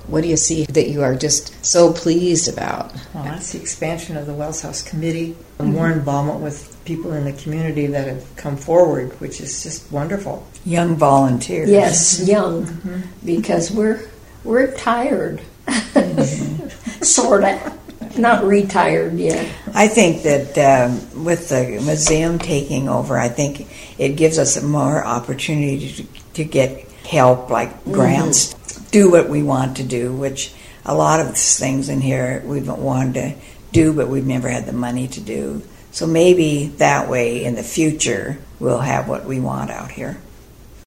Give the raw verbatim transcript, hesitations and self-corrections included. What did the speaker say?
What do you see that you are just so pleased about? Well, that's the expansion of the Wells House Committee, mm-hmm. more involvement with people in the community that have come forward, which is just wonderful. Young volunteers. Yes, young, mm-hmm. because we're we're tired, mm-hmm. sort of. Not retired yet. I think that um, with the museum taking over, I think it gives us more opportunity to, to get help, like grants, mm-hmm. do what we want to do, which a lot of things in here we've wanted to do, but we've never had the money to do. So maybe that way in the future we'll have what we want out here.